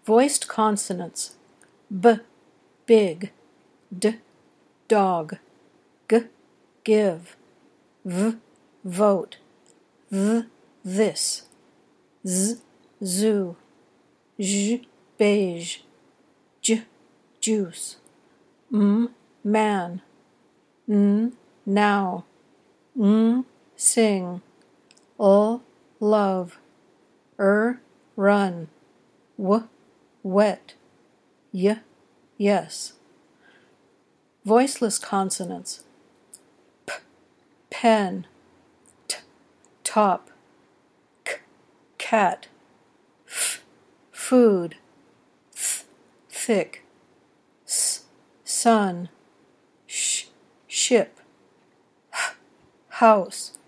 Voiced consonants. B, big. D, dog. G, give. V, vote. Th, this. Z, zoo. J, beige. J, juice. M, man. N, now. Sing. L, love. Run. W, wet. Y, yes. Voiceless consonants. P, pen. T, top. K, cat. F, food. Th, thick. S, sun. Sh, ship. H, house.